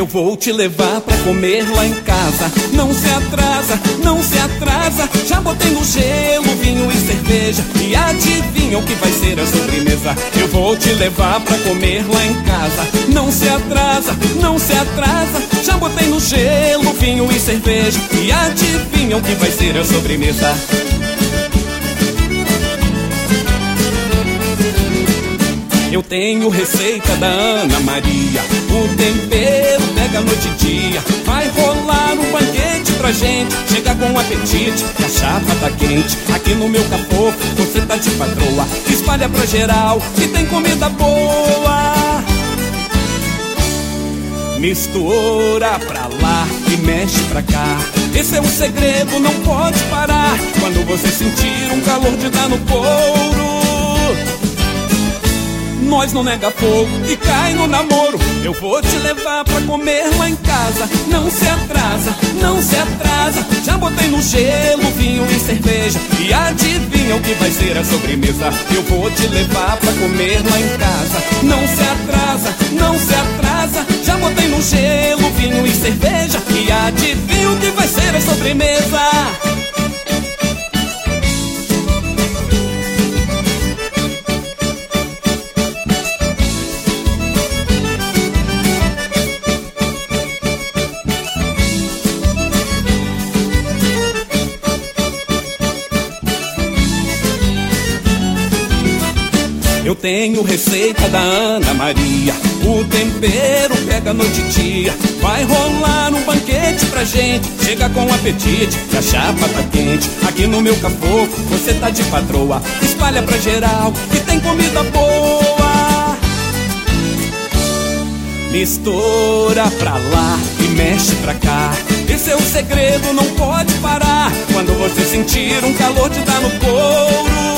vou te levar pra comer lá em casa. Não se atrasa, não se atrasa. Já botei no gelo vinho e cerveja. E adivinha o que vai ser a sobremesa? Eu vou te levar pra comer lá em casa. Não se atrasa, não se atrasa. Já botei no gelo vinho e cerveja. E adivinha o que vai ser a sobremesa? Eu tenho receita da Ana Maria. O tempero pega noite e dia. Vai rolar um banquete pra gente. Chega com apetite, que a chapa tá quente. Aqui no meu capô, você tá de patroa. Espalha pra geral, que tem comida boa. Mistura pra lá e mexe pra cá. Esse é o segredo, não pode parar. Quando você sentir um calor de dar no couro, nós não nega fogo e cai no namoro. Eu vou te levar pra comer lá em casa. Não se atrasa, não se atrasa. Já botei no gelo vinho e cerveja. E adivinha o que vai ser a sobremesa? Eu vou te levar pra comer lá em casa. Não se atrasa, não se atrasa. Já botei no gelo vinho e cerveja. E adivinha o que vai ser a sobremesa? Eu tenho receita da Ana Maria. O tempero pega noite e dia. Vai rolar um banquete pra gente. Chega com apetite, que a chapa tá quente. Aqui no meu capô, você tá de patroa. Espalha pra geral, que tem comida boa. Mistura pra lá e mexe pra cá. Esse é o segredo, não pode parar. Quando você sentir um calor de dar no couro,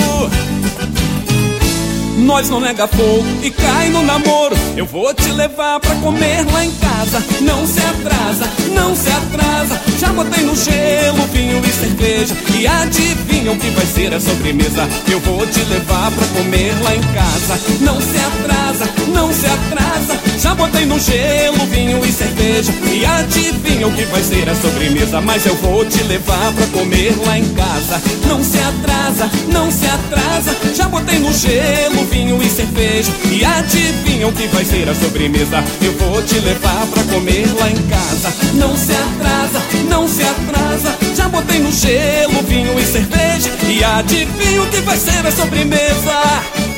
nós não nega fogo e cai no namoro. Eu vou te levar pra comer lá em casa. Não se atrasa, não se atrasa. Já botei no gelo vinho e cerveja. E adivinha o que vai ser a sobremesa? Eu vou te levar pra comer lá em casa. Não se atrasa, não se atrasa. Já botei no gelo vinho e cerveja. E adivinha o que vai ser a sobremesa? Mas eu vou te levar pra comer lá em casa. Não se atrasa, não se atrasa. Já botei no gelo vinho e cerveja. E adivinha o que vai ser a sobremesa? Eu vou te levar pra comer lá em casa. Não se atrasa, não se atrasa. Já botei no gelo vinho e cerveja. E adivinha o que vai ser a sobremesa?